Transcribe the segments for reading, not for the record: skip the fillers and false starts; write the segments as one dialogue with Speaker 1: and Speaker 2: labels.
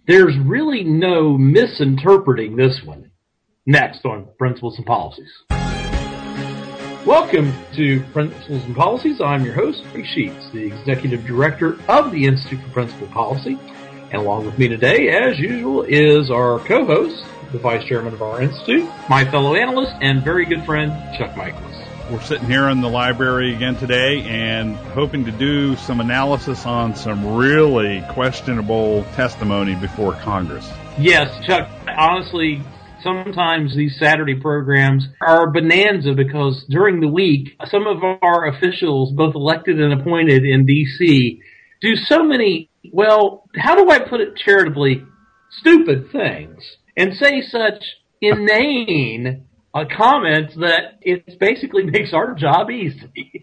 Speaker 1: There's really no misinterpreting this one. Next on Principles and Policies. Welcome to Principles and Policies. I'm your host, Ray Sheets, the Executive Director of the Institute for Principal Policy. And along with me today, as usual, is our co-host, the Vice Chairman of our Institute, my fellow analyst, and very good friend, Chuck Michaels.
Speaker 2: We're sitting here in the library again today and hoping to do some analysis on some really questionable testimony before Congress.
Speaker 1: Yes, Chuck, honestly, sometimes these Saturday programs are a bonanza because during the week, some of our officials, both elected and appointed in D.C., do so many, well, how do I put it charitably, stupid things, and say such inane comments that it basically makes our job easy.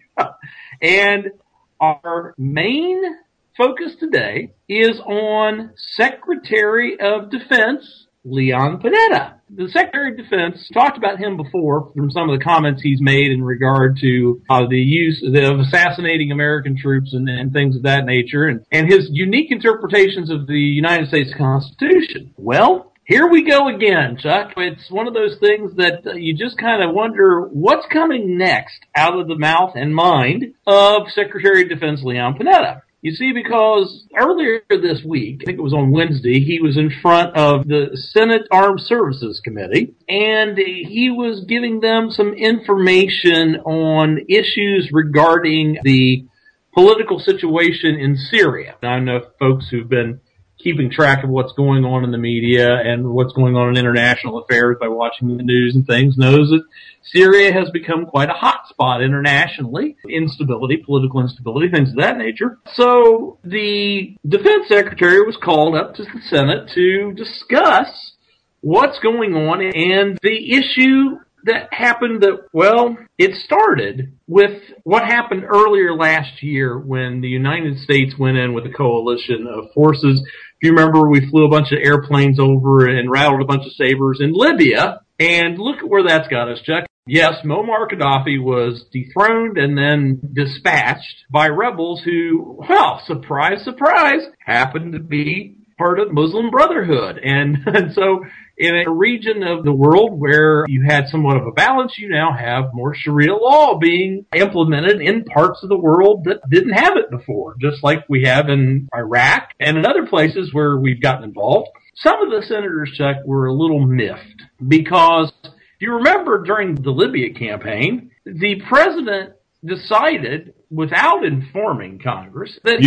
Speaker 1: And our main focus today is on Secretary of Defense Leon Panetta. The Secretary of Defense, talked about him before from some of the comments he's made in regard to the use of assassinating American troops and things of that nature, and his unique interpretations of the United States Constitution. Well, here we go again, Chuck. It's one of those things that you just kind of wonder what's coming next out of the mouth and mind of Secretary of Defense Leon Panetta. You see, because earlier this week, I think it was on Wednesday, he was in front of the Senate Armed Services Committee, and he was giving them some information on issues regarding the political situation in Syria. Now, I know folks who've been keeping track of what's going on in the media and what's going on in international affairs by watching the news and things knows that Syria has become quite a hot spot internationally. Instability, political instability, things of that nature. So the defense secretary was called up to the Senate to discuss what's going on and the issue that happened that, well, it started with what happened earlier last year when the United States went in with a coalition of forces. If you remember, we flew a bunch of airplanes over and rattled a bunch of sabers in Libya, and look at where that's got us, Chuck. Yes, Muammar Gaddafi was dethroned and then dispatched by rebels who, well, surprise, surprise, happened to be part of Muslim Brotherhood. And so in a region of the world where you had somewhat of a balance, you now have more Sharia law being implemented in parts of the world that didn't have it before, just like we have in Iraq and in other places where we've gotten involved. Some of the senators, Chuck, were a little miffed because if you remember during the Libya campaign, the president decided without informing Congress that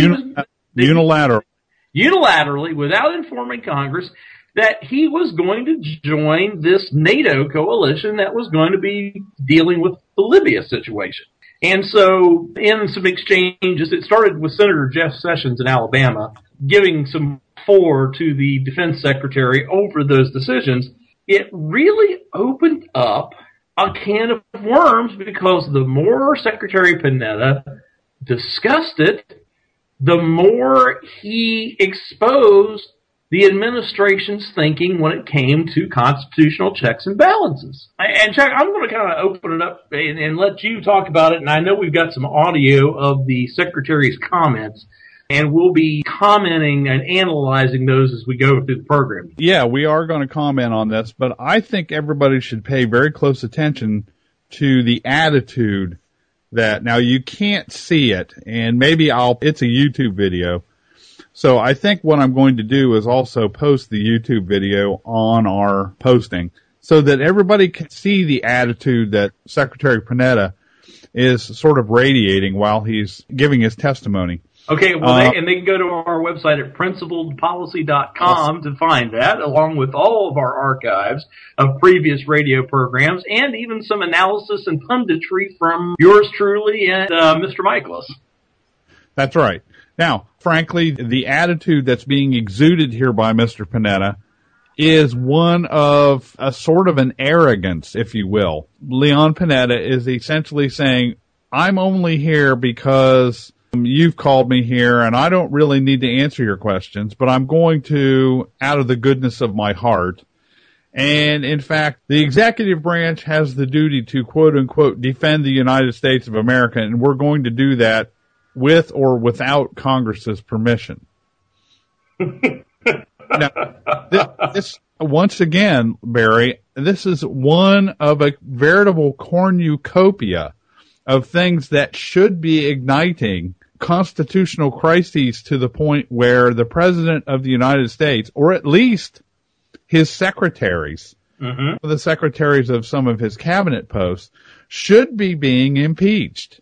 Speaker 1: unilaterally, without informing Congress, that he was going to join this NATO coalition that was going to be dealing with the Libya situation. And so in some exchanges, it started with Senator Jeff Sessions in Alabama giving some fore to the defense secretary over those decisions. It really opened up a can of worms because the more Secretary Panetta discussed it, the more he exposed the administration's thinking when it came to constitutional checks and balances. And Chuck, I'm going to kind of open it up and let you talk about it. And I know we've got some audio of the Secretary's comments, and we'll be commenting and analyzing those as we go through the program.
Speaker 2: Yeah, we are going to comment on this, but I think everybody should pay very close attention to the attitude that, now you can't see it, and maybe it's a YouTube video. So I think what I'm going to do is also post the YouTube video on our posting so that everybody can see the attitude that Secretary Panetta is sort of radiating while he's giving his testimony.
Speaker 1: Okay, well, they can go to our website at principledpolicy.com to find that, along with all of our archives of previous radio programs and even some analysis and punditry from yours truly and Mr. Michaelis.
Speaker 2: That's right. Now, frankly, the attitude that's being exuded here by Mr. Panetta is one of a sort of an arrogance, if you will. Leon Panetta is essentially saying, I'm only here because you've called me here and I don't really need to answer your questions, but I'm going to out of the goodness of my heart. And in fact, the executive branch has the duty to quote unquote defend the United States of America, and we're going to do that with or without Congress's permission. Now, this once again, Barry, this is one of a veritable cornucopia of things that should be igniting constitutional crises to the point where the President of the United States, or at least his secretaries, the secretaries of some of his cabinet posts, should be being impeached.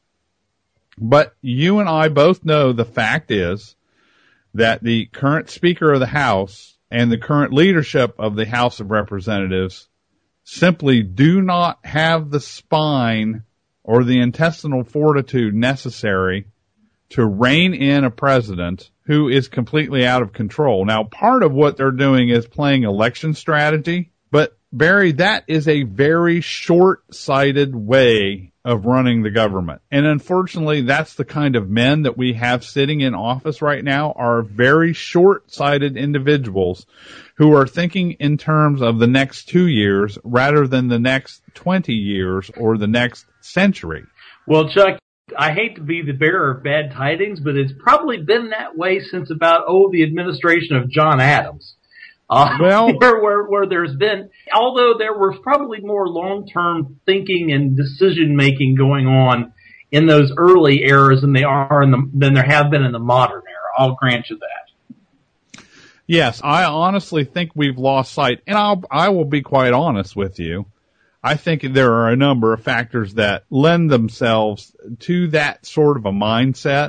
Speaker 2: But you and I both know the fact is that the current Speaker of the House and the current leadership of the House of Representatives simply do not have the spine or the intestinal fortitude necessary to rein in a president who is completely out of control. Now, part of what they're doing is playing election strategy, but Barry, that is a very short-sighted way of running the government. And unfortunately, that's the kind of men that we have sitting in office right now are very short-sighted individuals who are thinking in terms of the next 2 years rather than the next 20 years or the next century.
Speaker 1: Well, Chuck, I hate to be the bearer of bad tidings, but it's probably been that way since about, the administration of John Adams. Where there's been, although there was probably more long-term thinking and decision-making going on in those early eras than there have been in the modern era. I'll grant you that.
Speaker 2: Yes, I honestly think we've lost sight, and I will be quite honest with you. I think there are a number of factors that lend themselves to that sort of a mindset,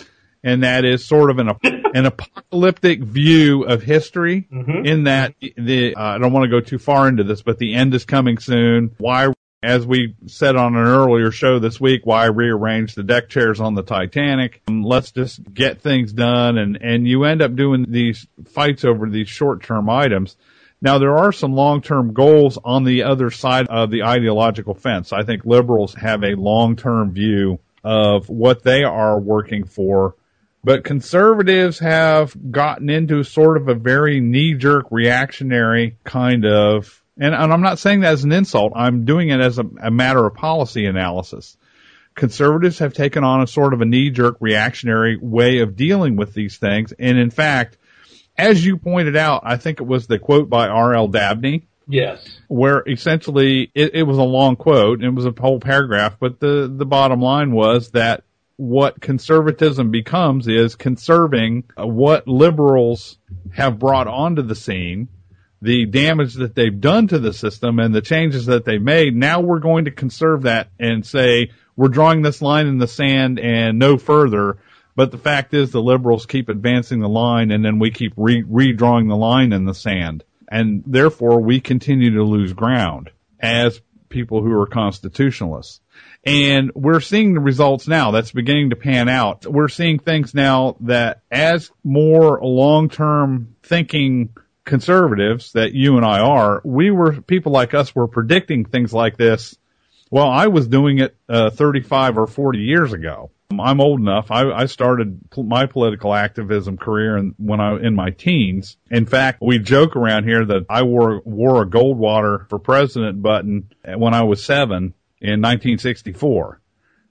Speaker 2: and that is sort of an apocalyptic view of history, in that I don't want to go too far into this, but the end is coming soon. Why, as we said on an earlier show this week, why rearrange the deck chairs on the Titanic? Let's just get things done, and you end up doing these fights over these short-term items. Now, there are some long-term goals on the other side of the ideological fence. I think liberals have a long-term view of what they are working for, but conservatives have gotten into sort of a very knee-jerk reactionary kind of, and I'm not saying that as an insult, I'm doing it as a matter of policy analysis. Conservatives have taken on a sort of a knee-jerk reactionary way of dealing with these things, and in fact, as you pointed out, I think it was the quote by R.L. Dabney.
Speaker 1: Yes.
Speaker 2: Where essentially it was a long quote, it was a whole paragraph, but the bottom line was that what conservatism becomes is conserving what liberals have brought onto the scene, the damage that they've done to the system and the changes that they've made. Now we're going to conserve that and say we're drawing this line in the sand and no further. But the fact is the liberals keep advancing the line, and then we keep redrawing the line in the sand. And therefore we continue to lose ground as people who are constitutionalists. And we're seeing the results now. That's beginning to pan out. We're seeing things now that as more long-term thinking conservatives that you and I are, people like us were predicting things like this. Well, I was doing it 35 or 40 years ago. I'm old enough. I started my political activism career when I was in my teens. In fact, we joke around here that I wore a Goldwater for president button when I was 7 in 1964.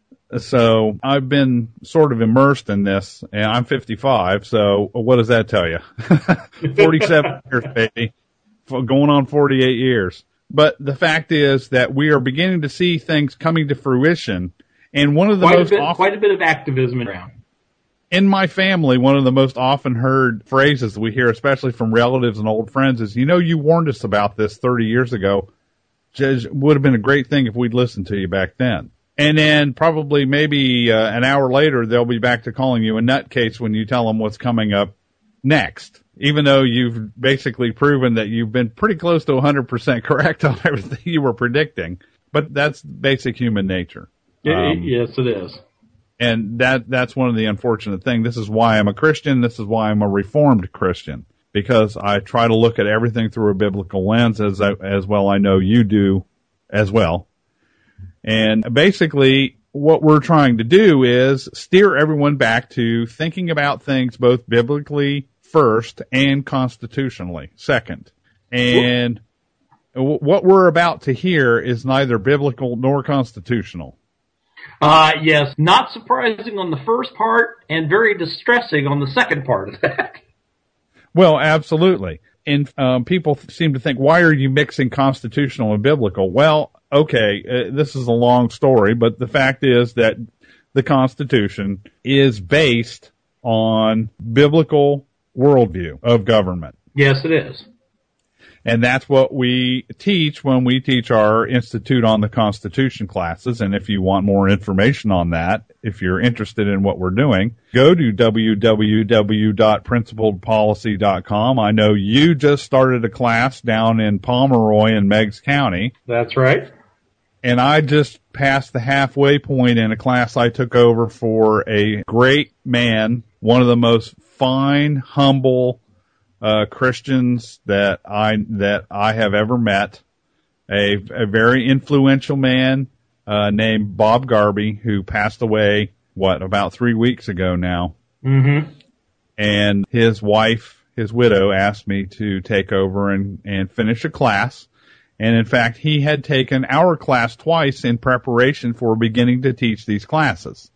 Speaker 2: So I've been sort of immersed in this, and I'm 55. So what does that tell you? 47 years, baby, going on 48 years. But the fact is that we are beginning to see things coming to fruition. And one of the
Speaker 1: quite a bit of activism around.
Speaker 2: In my family, one of the most often heard phrases we hear, especially from relatives and old friends, is, you warned us about this 30 years ago. It would have been a great thing if we'd listened to you back then. And then probably maybe an hour later, they'll be back to calling you a nutcase when you tell them what's coming up next, even though you've basically proven that you've been pretty close to 100% correct on everything you were predicting. But that's basic human nature.
Speaker 1: Yes, it is.
Speaker 2: And that's one of the unfortunate things. This is why I'm a Christian. This is why I'm a Reformed Christian, because I try to look at everything through a biblical lens, as well I know you do as well. And basically what we're trying to do is steer everyone back to thinking about things both biblically first and constitutionally second. And what we're about to hear is neither biblical nor constitutional.
Speaker 1: Yes, not surprising on the first part and very distressing on the second part of that.
Speaker 2: Well, absolutely. And people seem to think, why are you mixing constitutional and biblical? Well, okay, this is a long story, but the fact is that the Constitution is based on biblical worldview of government.
Speaker 1: Yes, it is.
Speaker 2: And that's what we teach when we teach our Institute on the Constitution classes. And if you want more information on that, if you're interested in what we're doing, go to www.principledpolicy.com. I know you just started a class down in Pomeroy in Meigs County.
Speaker 1: That's right.
Speaker 2: And I just passed the halfway point in a class I took over for a great man, one of the most fine, humble Christians that I have ever met, a very influential man named Bob Garby, who passed away about 3 weeks ago now.
Speaker 1: Mm-hmm.
Speaker 2: And his wife, his widow, asked me to take over and finish a class. And in fact, he had taken our class twice in preparation for beginning to teach these classes.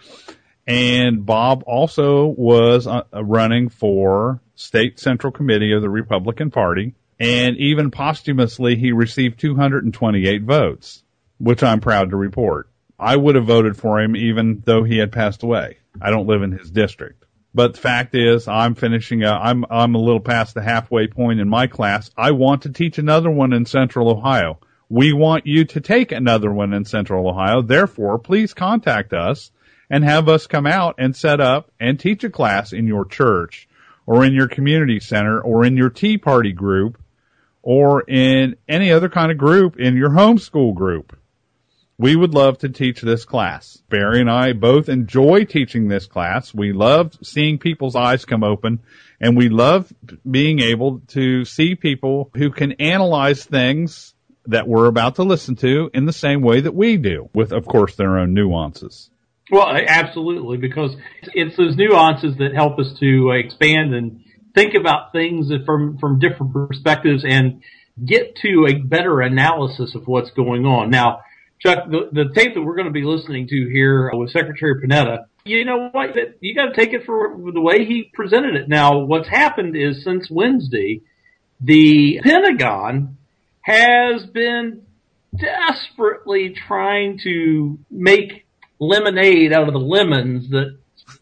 Speaker 2: And Bob also was running for State Central Committee of the Republican Party, and even posthumously he received 228 votes, which I'm proud to report. I would have voted for him even though he had passed away. I don't live in his district. But the fact is, I'm finishing I'm a little past the halfway point in my class. I want to teach another one in Central Ohio. We want you to take another one in Central Ohio. Therefore, please contact us and have us come out and set up and teach a class in your church or in your community center or in your Tea Party group or in any other kind of group, in your homeschool group. We would love to teach this class. Barry and I both enjoy teaching this class. We love seeing people's eyes come open, and we love being able to see people who can analyze things that we're about to listen to in the same way that we do, with, of course, their own nuances.
Speaker 1: Well, absolutely, because it's those nuances that help us to expand and think about things from different perspectives and get to a better analysis of what's going on. Now, Chuck, the tape that we're going to be listening to here with Secretary Panetta, you know what? You got to take it for the way he presented it. Now, what's happened is since Wednesday, the Pentagon has been desperately trying to make lemonade out of the lemons that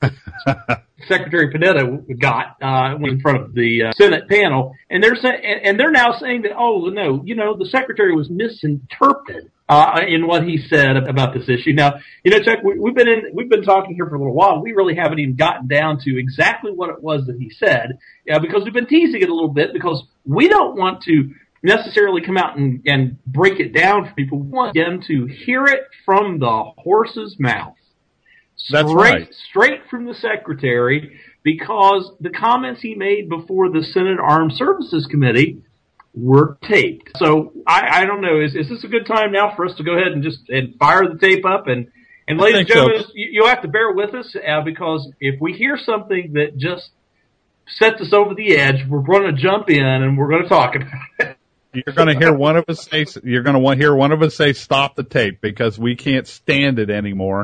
Speaker 1: Secretary Panetta got in front of the Senate panel, and they're now saying that, oh no, the Secretary was misinterpreted in what he said about this issue. Now, Chuck, we've been talking here for a little while. We really haven't even gotten down to exactly what it was that he said, because we've been teasing it a little bit because we don't want to necessarily come out and break it down for people. We want them to hear it from the horse's mouth.
Speaker 2: That's right.
Speaker 1: Straight from the Secretary, because the comments he made before the Senate Armed Services Committee were taped. So I don't know, is this a good time now for us to go ahead and fire the tape up? And ladies and gentlemen, you'll have to bear with us because if we hear something that just sets us over the edge, we're going to jump in and we're going to talk about it.
Speaker 2: You're going to hear one of us say. You're going to hear one of us say, "Stop the tape," because we can't stand it anymore.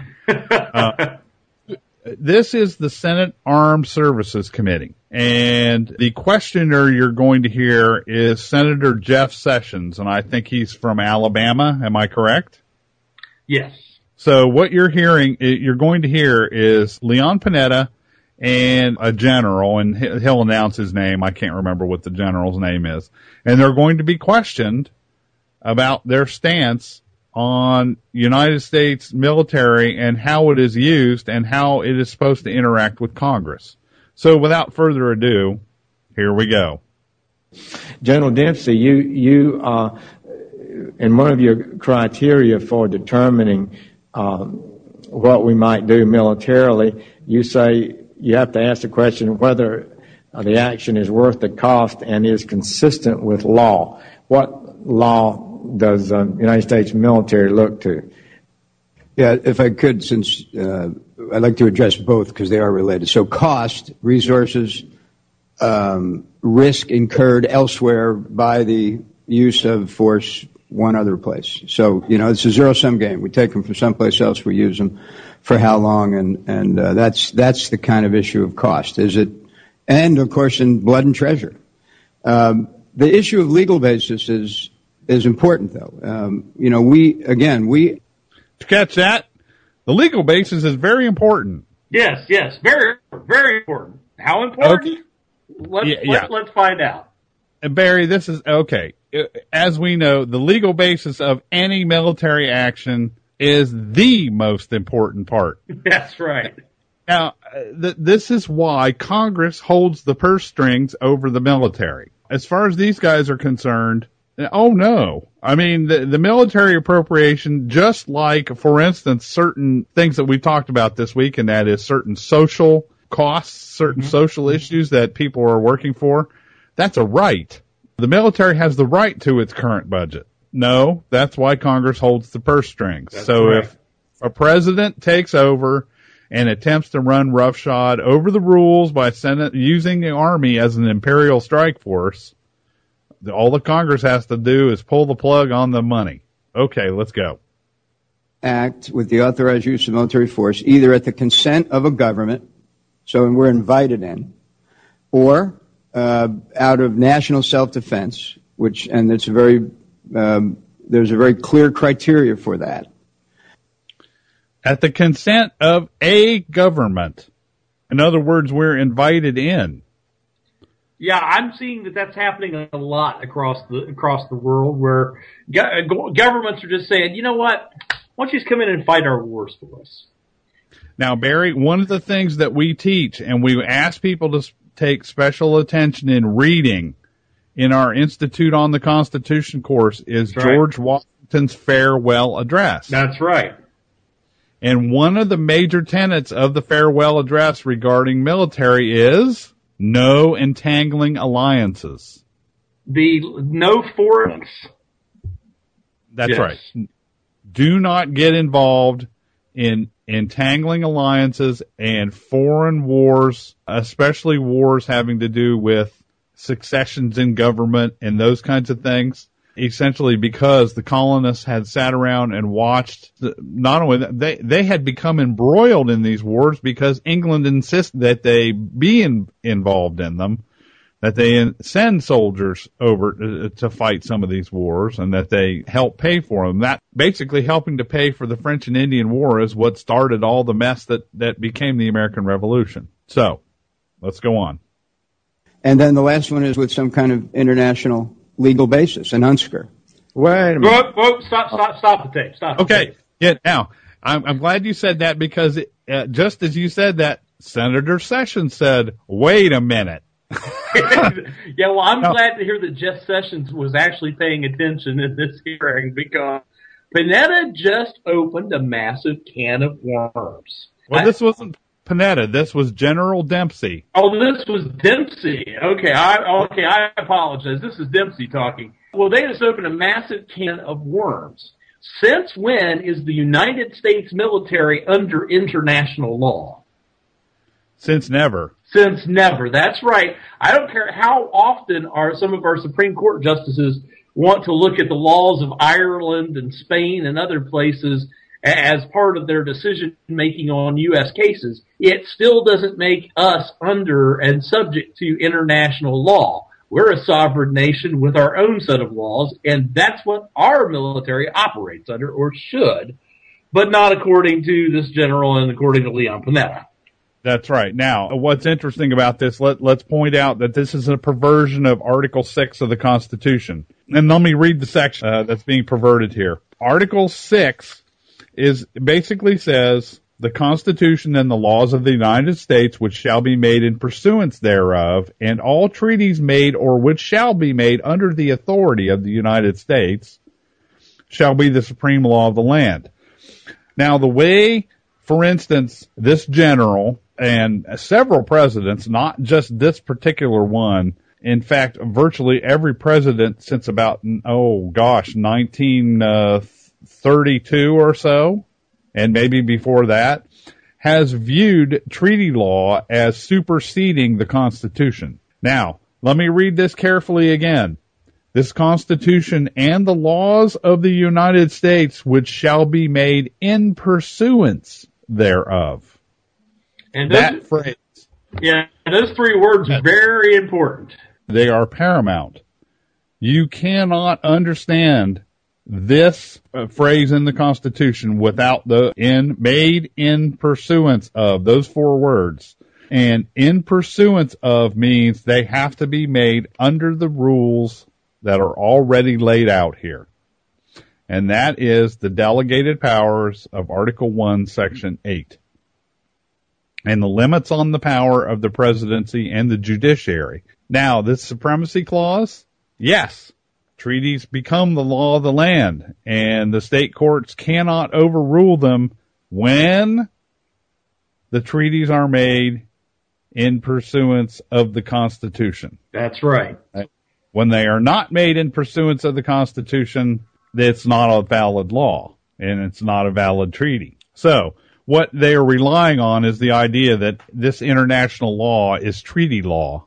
Speaker 2: This is the Senate Armed Services Committee, and the questioner you're going to hear is Senator Jeff Sessions, and I think he's from Alabama. Am I correct?
Speaker 1: Yes.
Speaker 2: So what you're going to hear is Leon Panetta and a general, and he'll announce his name. I can't remember what the general's name is. And they're going to be questioned about their stance on United States military and how it is used and how it is supposed to interact with Congress. So without further ado, here we go.
Speaker 3: General Dempsey, you in one of your criteria for determining what we might do militarily, you say you have to ask the question whether the action is worth the cost and is consistent with law. What law does the United States military look to?
Speaker 4: Yeah, if I could, since I'd like to address both because they are related. So cost, resources, risk incurred elsewhere by the use of force one other place. So, it's a zero-sum game. We take them from someplace else, we use them for how long, and that's the kind of issue of cost. Is it and of course in blood and treasure. The issue of legal basis is important, though. We
Speaker 2: to catch that, the legal basis is very important.
Speaker 1: Yes, very, very important. How important?
Speaker 2: Okay.
Speaker 1: Let's find out.
Speaker 2: And Barry, this is okay. As we know, the legal basis of any military action is the most important part.
Speaker 1: That's right.
Speaker 2: Now, this is why Congress holds the purse strings over the military. As far as these guys are concerned, oh no. I mean, the military appropriation, just like, for instance, certain things that we talked about this week, and that is certain social costs, certain social issues that people are working for, that's a right. The military has the right to its current budget. No, that's why Congress holds the purse strings.
Speaker 1: That's
Speaker 2: so
Speaker 1: right.
Speaker 2: If a president takes over and attempts to run roughshod over the rules by using the Army as an imperial strike force, all the Congress has to do is pull the plug on the money. Okay, let's go.
Speaker 4: Act with the authorized use of military force, either at the consent of a government, so we're invited in, or out of national self-defense, and there's a very clear criteria for that.
Speaker 2: At the consent of a government. In other words, we're invited in.
Speaker 1: Yeah, I'm seeing that's happening a lot across the world, where governments are just saying, you know what? Why don't you just come in and fight our wars for us?
Speaker 2: Now, Barry, one of the things that we teach, and we ask people to take special attention in reading in our Institute on the Constitution course, is George Washington's farewell address.
Speaker 1: That's right.
Speaker 2: And one of the major tenets of the farewell address regarding military is no entangling alliances.
Speaker 1: No foreign.
Speaker 2: That's right. Do not get involved in entangling alliances and foreign wars, especially wars having to do with successions in government and those kinds of things. Essentially because the colonists had sat around and watched, not only that, they had become embroiled in these wars because England insisted that they be involved in them, that they send soldiers over to fight some of these wars, and that they help pay for them. That basically helping to pay for the French and Indian War is what started all the mess that became the American Revolution. So, let's go on.
Speaker 4: And then the last one is with some kind of international legal basis, an UNSCR.
Speaker 3: Wait a minute.
Speaker 1: Whoa, stop the tape. Stop.
Speaker 2: Okay. Yeah. Now, I'm glad you said that because just as you said that, Senator Sessions said, "Wait a minute."
Speaker 1: Yeah. Well, I'm glad to hear that Jeff Sessions was actually paying attention in this hearing, because Panetta just opened a massive can of worms.
Speaker 2: Well, this wasn't Panetta. This was General Dempsey.
Speaker 1: Oh, this was Dempsey. Okay, I apologize. This is Dempsey talking. Well, they just opened a massive can of worms. Since when is the United States military under international law?
Speaker 2: Since never.
Speaker 1: Since never. That's right. I don't care how often some of our Supreme Court justices want to look at the laws of Ireland and Spain and other places as part of their decision making on U.S. cases. It still doesn't make us under and subject to international law. We're a sovereign nation with our own set of laws, and that's what our military operates under, or should, but not according to this general and according to Leon Panetta.
Speaker 2: That's right. Now, what's interesting about this, let's point out that this is a perversion of Article 6 of the Constitution. And let me read the section that's being perverted here. Article 6 basically says, the Constitution and the laws of the United States which shall be made in pursuance thereof, and all treaties made or which shall be made under the authority of the United States, shall be the supreme law of the land. Now, the way, for instance, this general and several presidents, not just this particular one, in fact, virtually every president since about, 1932 or so, and maybe before that, has viewed treaty law as superseding the Constitution. Now, let me read this carefully again. This Constitution and the laws of the United States which shall be made in pursuance thereof.
Speaker 1: And
Speaker 2: that phrase,
Speaker 1: Yeah, those 3 words are very important.
Speaker 2: They are paramount. You cannot understand this phrase in the Constitution without the made in pursuance of, those 4 words. And in pursuance of means they have to be made under the rules that are already laid out here. And that is the delegated powers of Article 1, Section 8. And the limits on the power of the presidency and the judiciary. Now, this supremacy clause, yes, treaties become the law of the land, and the state courts cannot overrule them when the treaties are made in pursuance of the Constitution.
Speaker 1: That's right.
Speaker 2: When they are not made in pursuance of the Constitution, it's not a valid law, and it's not a valid treaty. So, what they are relying on is the idea that this international law is treaty law,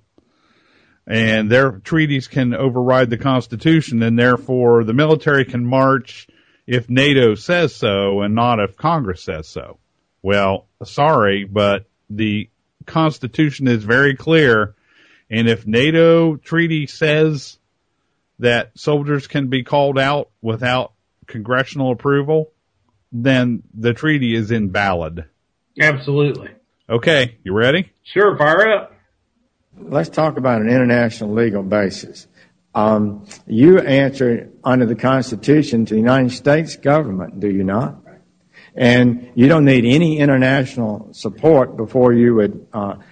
Speaker 2: and their treaties can override the Constitution, and therefore the military can march if NATO says so and not if Congress says so. Well, sorry, but the Constitution is very clear, and if NATO treaty says that soldiers can be called out without congressional approval, then the treaty is invalid.
Speaker 1: Absolutely.
Speaker 2: Okay, you ready?
Speaker 1: Sure, fire up.
Speaker 3: Let's talk about an international legal basis. You answer under the Constitution to the United States government, do you not? And you don't need any international support before you would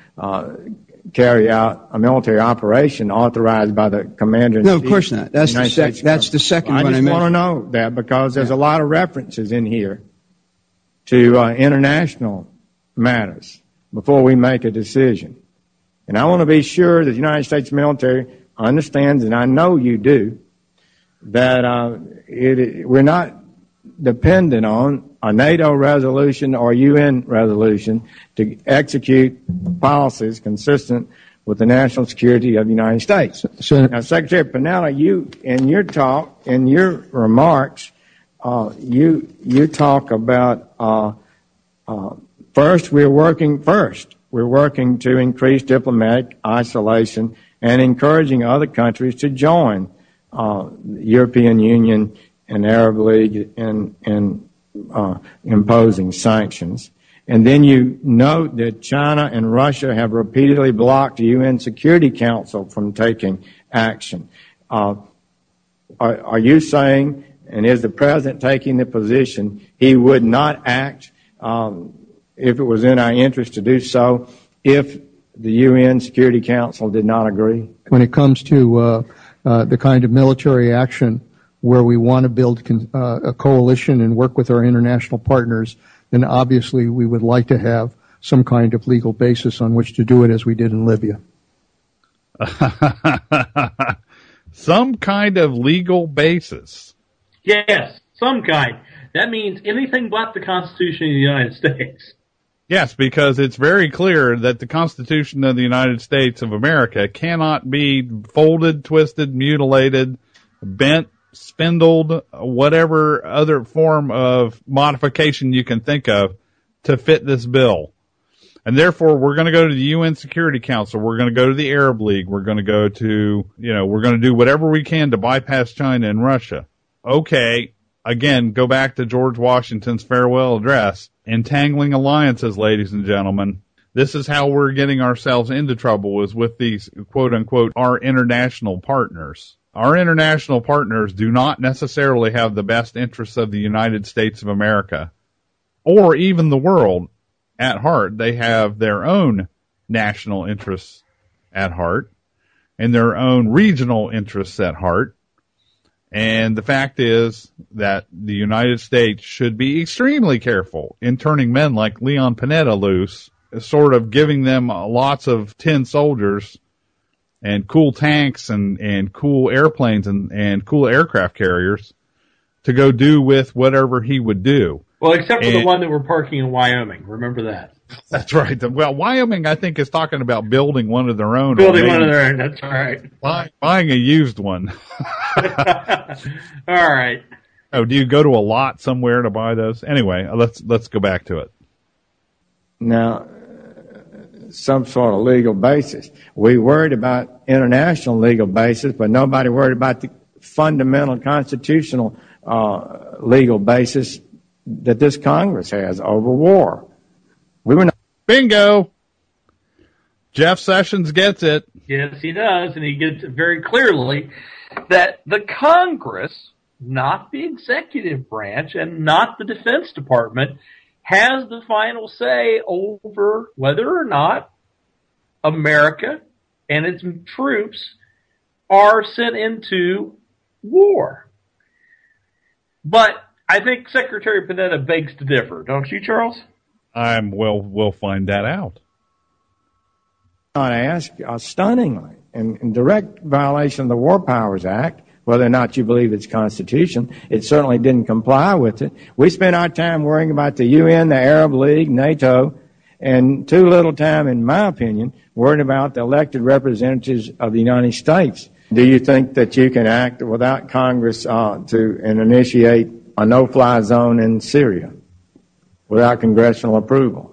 Speaker 3: carry out a military operation authorized by the commander.
Speaker 4: No, of course not. That's the second one I mentioned.
Speaker 3: I just want to know that because there's a lot of references in here to international matters before we make a decision. And I want to be sure that the United States military understands, and I know you do, that we're not dependent on a NATO resolution or UN resolution to execute policies consistent with the national security of the United States. Now, Secretary Panetta, you, in your talk, in your remarks, you talk about, first, we're working to increase diplomatic isolation and encouraging other countries to join the European Union and Arab League in imposing sanctions. And then you note that China and Russia have repeatedly blocked the UN Security Council from taking action. Are you saying, and is the President taking the position, he would not act if it was in our interest to do so if the UN Security Council did not agree?
Speaker 5: When it comes to the kind of military action where we want to build a coalition and work with our international partners, then obviously we would like to have some kind of legal basis on which to do it, as we did in Libya.
Speaker 2: Some kind of legal basis.
Speaker 1: Yes, some kind. That means anything but the Constitution of the United States.
Speaker 2: Yes, because it's very clear that the Constitution of the United States of America cannot be folded, twisted, mutilated, bent, spindled, whatever other form of modification you can think of to fit this bill. And therefore, we're going to go to the UN Security Council. We're going to go to the Arab League. We're going to go to, we're going to do whatever we can to bypass China and Russia. Okay. Again, go back to George Washington's farewell address. Entangling alliances, ladies and gentlemen. This is how we're getting ourselves into trouble, is with these, quote unquote, our international partners. Our international partners do not necessarily have the best interests of the United States of America or even the world at heart. They have their own national interests at heart and their own regional interests at heart. And the fact is that the United States should be extremely careful in turning men like Leon Panetta loose, sort of giving them lots of tin soldiers and cool tanks and cool airplanes and cool aircraft carriers to go do with whatever he would do.
Speaker 1: Well, except for the one that we're parking in Wyoming. Remember that.
Speaker 2: That's right. Well, Wyoming, I think, is talking about building one of their own.
Speaker 1: Building one of their own, that's right.
Speaker 2: Buying a used one.
Speaker 1: All right.
Speaker 2: Oh, do you go to a lot somewhere to buy those? Anyway, let's go back to it.
Speaker 3: Now, some sort of legal basis. We worried about international legal basis, but nobody worried about the fundamental constitutional legal basis that this Congress has over war. We were not.
Speaker 2: Bingo! Jeff Sessions gets it.
Speaker 1: Yes, he does, and he gets it very clearly that the Congress, not the executive branch and not the Defense Department, has the final say over whether or not America and its troops are sent into war. But I think Secretary Panetta begs to differ, don't you, Charles?
Speaker 2: We'll find that out.
Speaker 3: I ask stunningly, in direct violation of the War Powers Act, whether or not you believe it's Constitution, it certainly didn't comply with it. We spent our time worrying about the UN, the Arab League, NATO, and too little time, in my opinion, worrying about the elected representatives of the United States. Do you think that you can act without Congress to initiate a no-fly zone in Syria without congressional approval?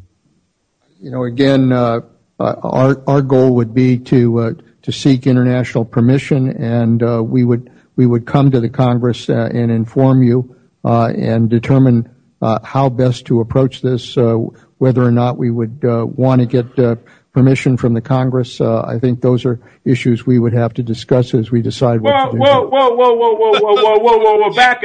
Speaker 5: Again, our goal would be to seek international permission, and we would come to the Congress and inform you and determine how best to approach this, whether or not we would want to get permission from the Congress. I think those are issues we would have to discuss as we decide what to do.
Speaker 1: Whoa, back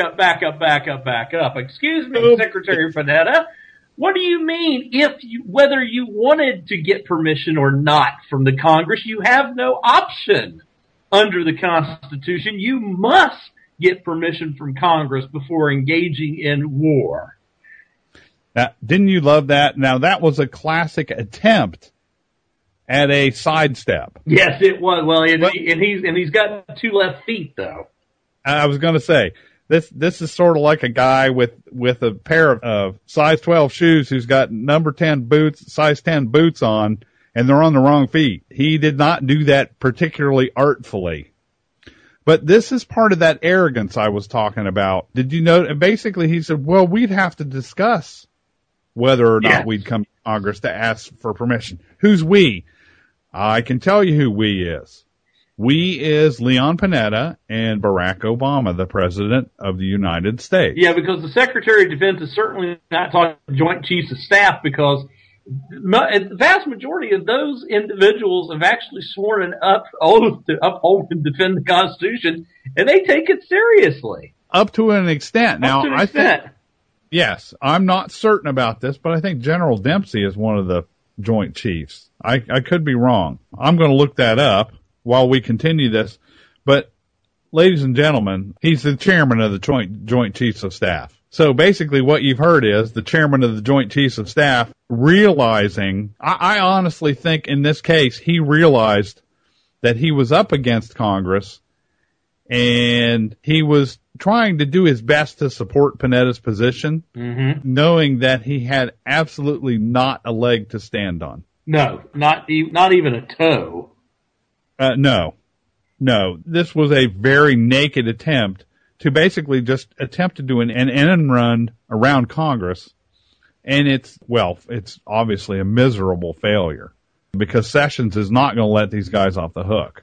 Speaker 1: up. Excuse me, Secretary Panetta. What do you mean whether you wanted to get permission or not from the Congress? You have no option under the Constitution. You must get permission from Congress before engaging in war.
Speaker 2: Now, didn't you love that? Now, that was a classic attempt at a sidestep.
Speaker 1: Yes, it was. Well, and he's got 2 left feet, though.
Speaker 2: I was going to say, this is sort of like a guy with a pair of size 12 shoes who's got number 10 boots, size 10 boots on, and they're on the wrong feet. He did not do that particularly artfully. But this is part of that arrogance I was talking about. Did you know? Basically, he said, well, we'd have to discuss whether or not we'd come to Congress to ask for permission. Who's we? I can tell you who we is. We is Leon Panetta and Barack Obama, the President of the United States.
Speaker 1: Yeah, because the Secretary of Defense is certainly not talking to Joint Chiefs of Staff, because the vast majority of those individuals have actually sworn an oath to uphold and defend the Constitution, and they take it seriously.
Speaker 2: Up to an extent. Now,
Speaker 1: I think,
Speaker 2: yes, I'm not certain about this, but I think General Dempsey is one of the Joint Chiefs. I could be wrong. I'm going to look that up while we continue this. But, ladies and gentlemen, he's the chairman of the Joint Chiefs of Staff. So basically what you've heard is the chairman of the Joint Chiefs of Staff realizing, I honestly think in this case, he realized that he was up against Congress and he was trying to do his best to support Panetta's position, knowing that he had absolutely not a leg to stand on.
Speaker 1: No, not even a toe.
Speaker 2: No. This was a very naked attempt to basically just attempt to do an end run around Congress. And it's obviously a miserable failure because Sessions is not going to let these guys off the hook.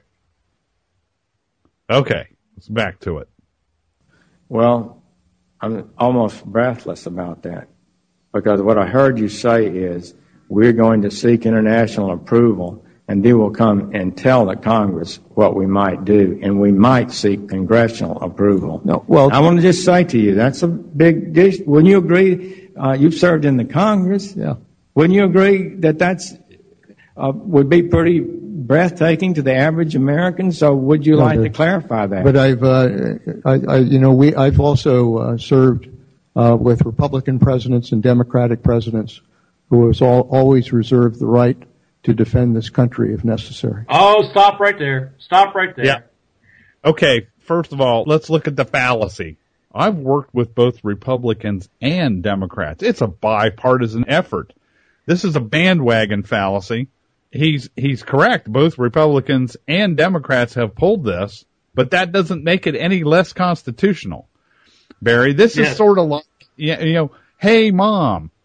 Speaker 2: Okay, let's back to it.
Speaker 3: Well, I'm almost breathless about that because what I heard you say is we're going to seek international approval and they will come and tell the Congress what we might do, and we might seek congressional approval.
Speaker 5: No, well,
Speaker 3: I want to just say to you, that's a big dish. Wouldn't you agree? You've served in the Congress.
Speaker 5: Yeah.
Speaker 3: Wouldn't you agree that that's would be pretty breathtaking to the average American? So, would you like to clarify that?
Speaker 5: But I've also served with Republican presidents and Democratic presidents who has always reserved the right to defend this country if necessary.
Speaker 1: Oh, stop right there.
Speaker 2: Yeah. Okay, first of all, let's look at the fallacy. I've worked with both Republicans and Democrats. It's a bipartisan effort. This is a bandwagon fallacy. He's correct. Both Republicans and Democrats have pulled this, but that doesn't make it any less constitutional. Barry, this is sort of like, hey, Mom,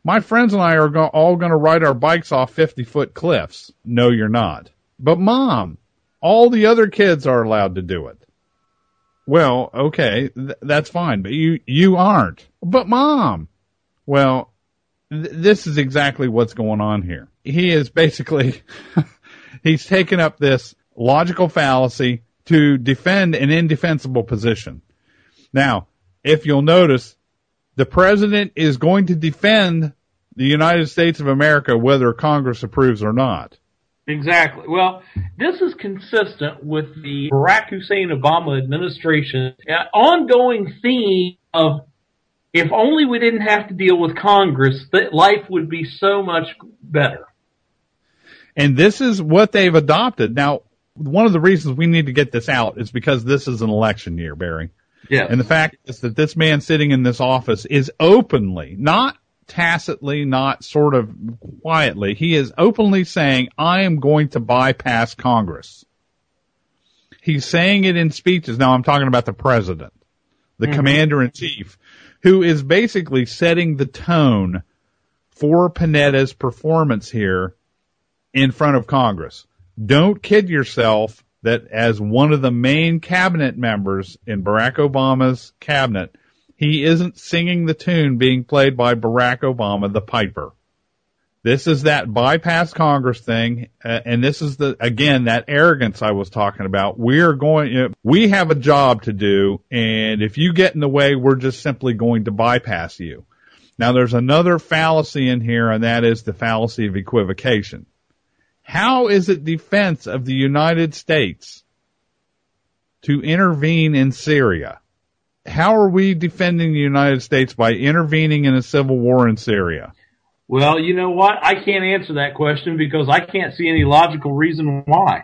Speaker 2: My friends and I are all going to ride our bikes off 50-foot cliffs. No, you're not. But Mom, all the other kids are allowed to do it. Well, okay, that's fine, but you aren't. But Mom, well, this is exactly what's going on here. He is basically, he's taken up this logical fallacy to defend an indefensible position. Now, if you'll notice, the president is going to defend the United States of America whether Congress approves or not.
Speaker 1: Exactly. Well, this is consistent with the Barack Hussein Obama administration ongoing theme of if only we didn't have to deal with Congress, that life would be so much better.
Speaker 2: And this is what they've adopted. Now, one of the reasons we need to get this out is because this is an election year, Barry.
Speaker 1: Yeah.
Speaker 2: And the fact is that this man sitting in this office is openly, not tacitly, not sort of quietly, he is openly saying, I am going to bypass Congress. He's saying it in speeches. Now I'm talking about the president, the commander-in-chief, who is basically setting the tone for Panetta's performance here in front of Congress. Don't kid yourself that as one of the main cabinet members in Barack Obama's cabinet, he isn't singing the tune being played by Barack Obama, the piper. This is that bypass Congress thing, and this is again, that arrogance I was talking about. We have a job to do, and if you get in the way, we're just simply going to bypass you. Now, there's another fallacy in here, and that is the fallacy of equivocation. How is it defense of the United States to intervene in Syria? How are we defending the United States by intervening in a civil war in Syria?
Speaker 1: Well, you know what? I can't answer that question because I can't see any logical reason why.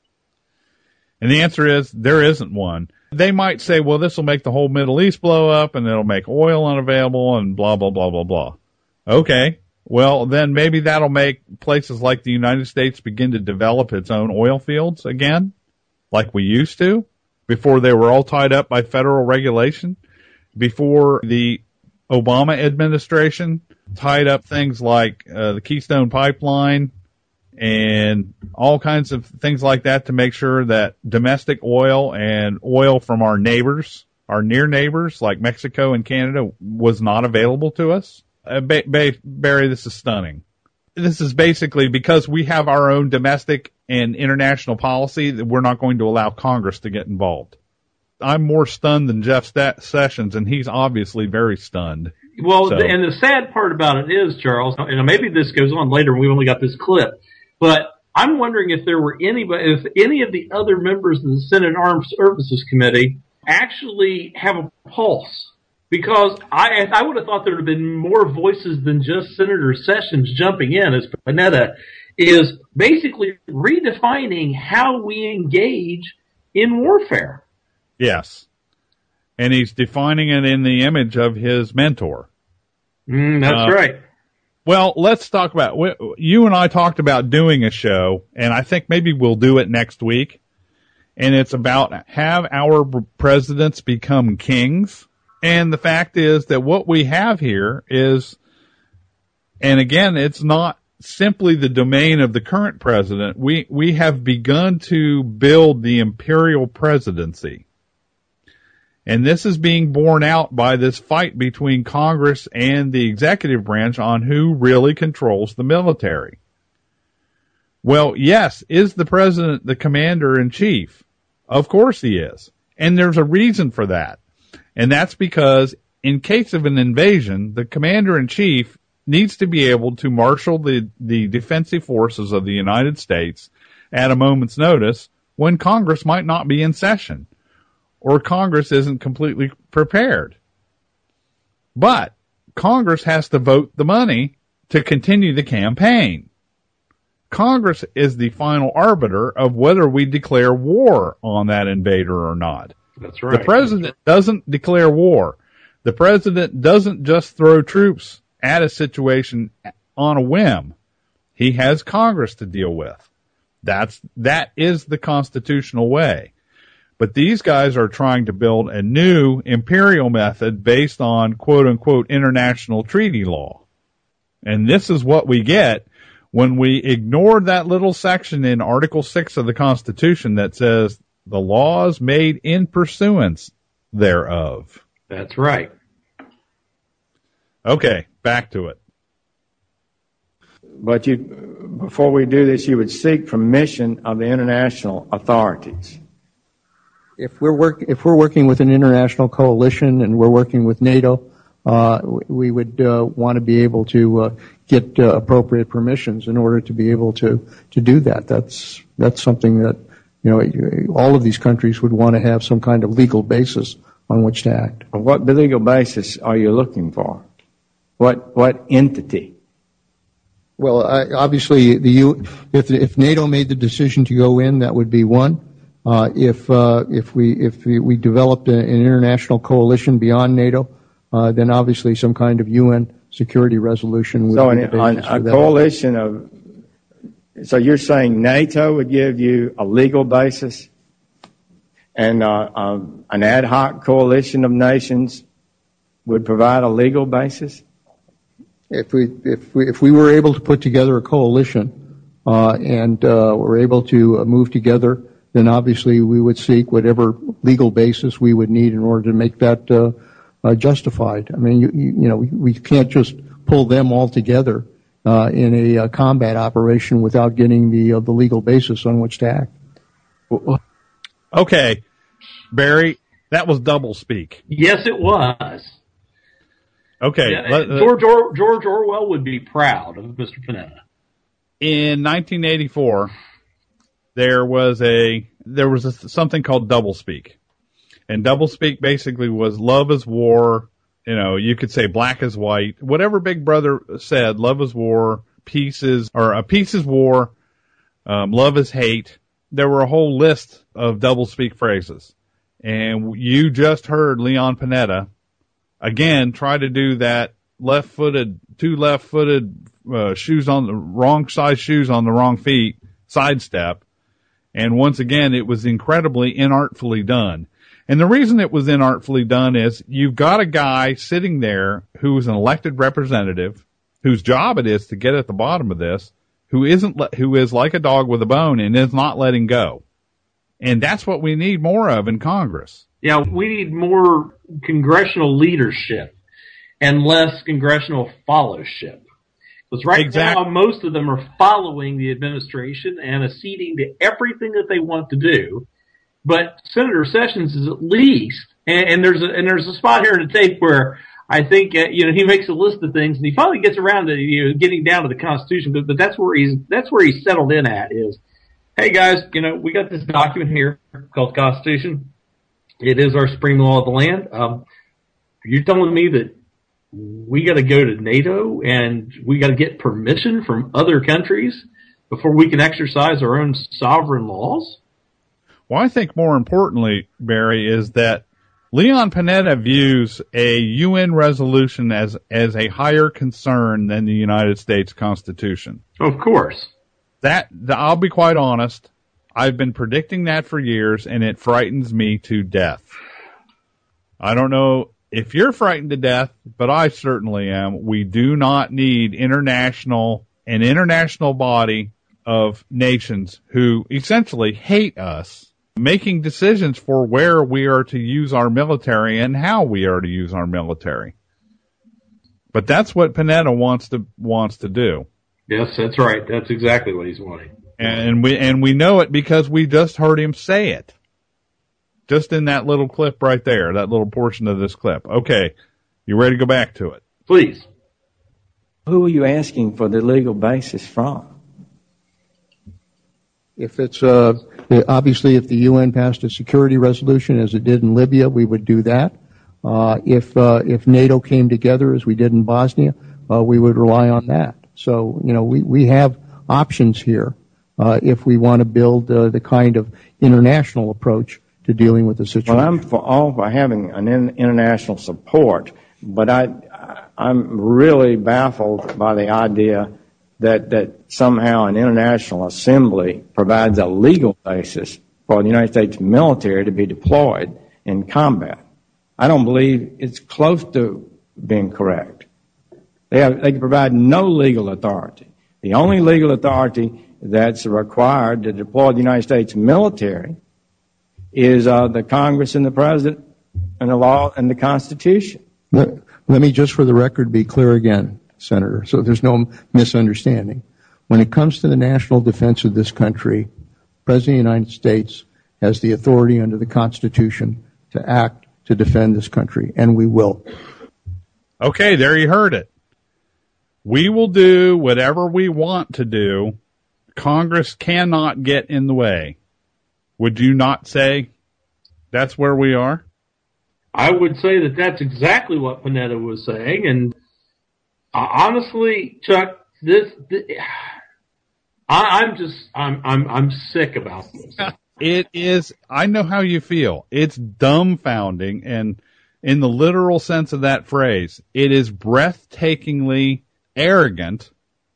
Speaker 2: And the answer is there isn't one. They might say, well, this will make the whole Middle East blow up and it'll make oil unavailable and blah, blah, blah, blah, blah. Okay. Well, then maybe that'll make places like the United States begin to develop its own oil fields again, like we used to, before they were all tied up by federal regulation, before the Obama administration tied up things like the Keystone Pipeline and all kinds of things like that to make sure that domestic oil and oil from our neighbors, our near neighbors like Mexico and Canada, was not available to us. Barry, this is stunning. This is basically because we have our own domestic and international policy that we're not going to allow Congress to get involved. I'm more stunned than Jeff Sessions, and he's obviously very stunned.
Speaker 1: Well, and the sad part about it is, Charles, and maybe this goes on later and we only got this clip, but I'm wondering if if any of the other members of the Senate Armed Services Committee actually have a pulse. Because I would have thought there would have been more voices than just Senator Sessions jumping in, as Panetta is basically redefining how we engage in warfare.
Speaker 2: Yes. And he's defining it in the image of his mentor.
Speaker 1: That's right.
Speaker 2: Well, let's talk about, you and I talked about doing a show, and I think maybe we'll do it next week. And it's about have our presidents become kings? And the fact is that what we have here is, and again, it's not simply the domain of the current president. We have begun to build the imperial presidency. And this is being borne out by this fight between Congress and the executive branch on who really controls the military. Well, yes, is the president the commander-in-chief? Of course he is. And there's a reason for that. And that's because in case of an invasion, the commander-in-chief needs to be able to marshal the defensive forces of the United States at a moment's notice when Congress might not be in session or Congress isn't completely prepared. But Congress has to vote the money to continue the campaign. Congress is the final arbiter of whether we declare war on that invader or not.
Speaker 1: That's right.
Speaker 2: The president doesn't declare war. The president doesn't just throw troops at a situation on a whim. He has Congress to deal with. That is the constitutional way. But these guys are trying to build a new imperial method based on quote unquote international treaty law. And this is what we get when we ignore that little section in Article 6 of the Constitution that says the laws made in pursuance thereof.
Speaker 1: That's right.
Speaker 2: Okay, back to it.
Speaker 3: But before we do this, you would seek permission of the international authorities.
Speaker 5: If we're working with an international coalition and we're working with NATO, we would want to be able to get appropriate permissions in order to be able to do that. That's something that, all of these countries would want to have some kind of legal basis on which to act.
Speaker 3: What legal basis are you looking for? What entity?
Speaker 5: Well, obviously, if NATO made the decision to go in, that would be one. If we developed an international coalition beyond NATO, then obviously some kind of UN security resolution would be the basis for that.
Speaker 3: Coalition of. So you're saying NATO would give you a legal basis, and an ad hoc coalition of nations would provide a legal basis?
Speaker 5: If we were able to put together a coalition and were able to move together, then obviously we would seek whatever legal basis we would need in order to make that justified. I mean, we can't just pull them all together in a combat operation without getting the legal basis on which to act.
Speaker 2: Okay, Barry, that was double speak.
Speaker 1: Yes, it was.
Speaker 2: Okay.
Speaker 1: Yeah, George Orwell would be proud of Mr. Panetta.
Speaker 2: In 1984, there was something called doublespeak. And doublespeak basically was love is war. You could say black is white. Whatever Big Brother said, love is war, peace is war, love is hate. There were a whole list of doublespeak phrases. And you just heard Leon Panetta again try to do that two left-footed shoes on the wrong size shoes on the wrong feet sidestep. And once again, it was incredibly inartfully done. And the reason it was inartfully done is you've got a guy sitting there who is an elected representative, whose job it is to get at the bottom of this, who is like a dog with a bone and is not letting go. And that's what we need more of in Congress.
Speaker 1: Yeah, we need more congressional leadership and less congressional followship. Because now, most of them are following the administration and acceding to everything that they want to do. But Senator Sessions is at least, and there's a spot here in the tape where I think he makes a list of things and he finally gets around to getting down to the Constitution. But that's where he's settled in at is, hey guys, we got this document here called the Constitution. It is our supreme law of the land. You're telling me that we got to go to NATO and we got to get permission from other countries before we can exercise our own sovereign laws?
Speaker 2: Well, I think more importantly, Barry, is that Leon Panetta views a UN resolution as a higher concern than the United States Constitution.
Speaker 1: Of course.
Speaker 2: I'll be quite honest, I've been predicting that for years, and it frightens me to death. I don't know if you're frightened to death, but I certainly am. We do not need an international body of nations who essentially hate us, making decisions for where we are to use our military and how we are to use our military. But that's what Panetta wants to do.
Speaker 1: Yes, that's right. That's exactly what he's wanting.
Speaker 2: And we know it because we just heard him say it. Just in that little clip right there, that little portion of this clip. Okay, you ready to go back to it?
Speaker 1: Please.
Speaker 3: Who are you asking for the legal basis from?
Speaker 5: If it's obviously if the UN passed a security resolution as it did in Libya, we would do that. If NATO came together as we did in Bosnia, we would rely on that. So we have options here if we want to build the kind of international approach to dealing with the situation.
Speaker 3: Well, I'm for having an international support, but I'm really baffled by the idea that somehow an international assembly provides a legal basis for the United States military to be deployed in combat. I don't believe it's close to being correct. They provide no legal authority. The only legal authority that's required to deploy the United States military is the Congress and the President and the law and the Constitution.
Speaker 5: Let me just for the record be clear again, Senator, so there's no misunderstanding. When it comes to the national defense of this country, the President of the United States has the authority under the Constitution to act to defend this country, and we will.
Speaker 2: Okay, there you heard it. We will do whatever we want to do. Congress cannot get in the way. Would you not say that's where we are?
Speaker 1: I would say that that's exactly what Panetta was saying, and honestly, Chuck, I'm sick about this.
Speaker 2: It is. I know how you feel. It's dumbfounding, and in the literal sense of that phrase, it is breathtakingly arrogant,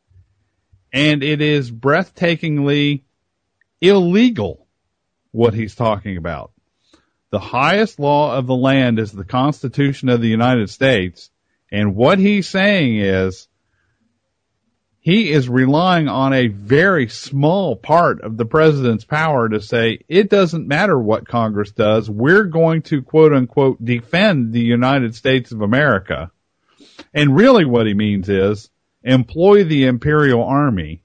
Speaker 2: and it is breathtakingly illegal what he's talking about. The highest law of the land is the Constitution of the United States, and what he's saying is he is relying on a very small part of the president's power to say, it doesn't matter what Congress does, we're going to, quote unquote, defend the United States of America. And really what he means is employ the Imperial Army.